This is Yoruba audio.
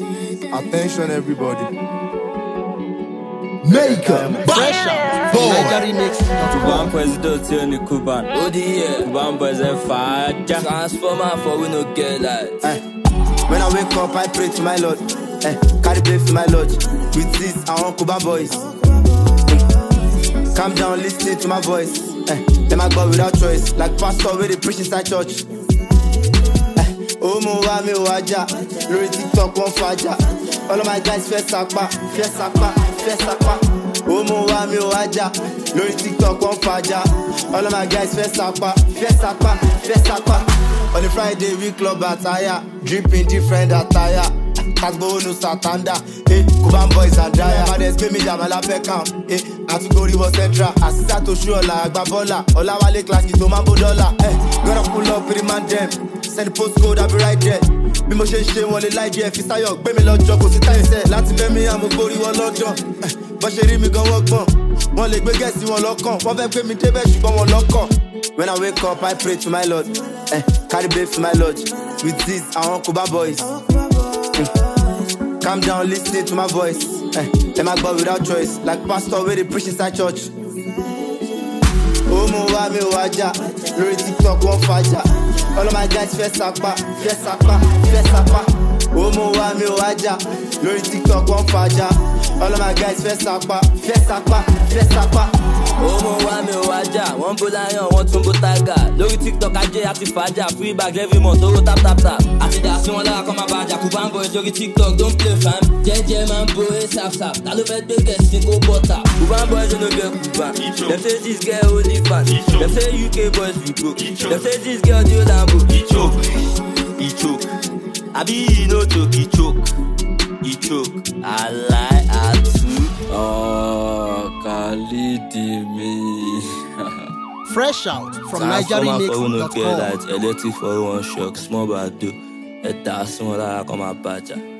Attention everybody. Makeup, fresh out, Nigeria mix. Kuban president here in Kuban. Kuban boys are fire. Transformer for we no get light. When I wake up, I pray to my Lord. Carry blame for my Lord. With this, I want Kuban boys. Calm down, listen to my voice. Let my God without choice. Like pastor where they preach inside church. Oh, mo wa mi waja. Lori TikTok one faja. All of my guys first sakpa. Oh, mo wa mi waja. Lori TikTok one faja. All of my guys first sakpa. On a Friday we club attire. Dripping different attire. Kasbo no satanda. Kuban boys and Daya. Mades pay me jamala pekam. Atugori was central. Asisa to show la agbabola. Olawale class to mambo dollar. Gonna pull up with the man them. Send the postcode, I'll be right there. Bí mo ṣe ń ṣe wọn lè láì jẹ́ Fisayo gbé mi lọ́jọ́ kò sí táìsẹ̀ láti bẹ́ mi àmọ́ borí wọn lọ́dọ̀ bọ́ ṣe rí mi gan wọ́n gbọ́n wọ́n lè gbé gẹ̀ẹ́sì wọn lọ́kàn wọ́n fẹ́ gbé mi débẹ̀ ṣùgbọ́n wọn lọ́kàn. When I wake up, I pray to my Lord. Carry blame for my Lord. With this, I want Kuban boys. Calm down, listen to my voice. Let my God without choice. Like pastor where they preach inside church. Oh, mo wa mi waja. Lori TikTok one faja. All of my guys first sakpa. Oh, mo wa mi waja. Lori TikTok one faja. All of my guys first sakpa. Oh, mo wa mi waja. One bo lion, one tumbo tiger. Lori TikTok ajé àti faja. Free bag every month, owó tap. Àti dà sí wọn lára kọ́ máa bàjá. Kuban boys lórí TikTok, don't play fam. Jẹ́jẹ́ máa ń bo sap. Ta ló fẹ́ gbé kẹ̀sì kó bọ́tà? Kuban boys no get Kuban. Dem say this girl only fan. Dem say UK boys we go. Dem say this girl do Lambo. He choke. Abi he no choke, he choke. I lie too. Oh, Khalidi me. Fresh out from Nigeria mix. Electric for one shock, small bad do. Eta small like on my badger.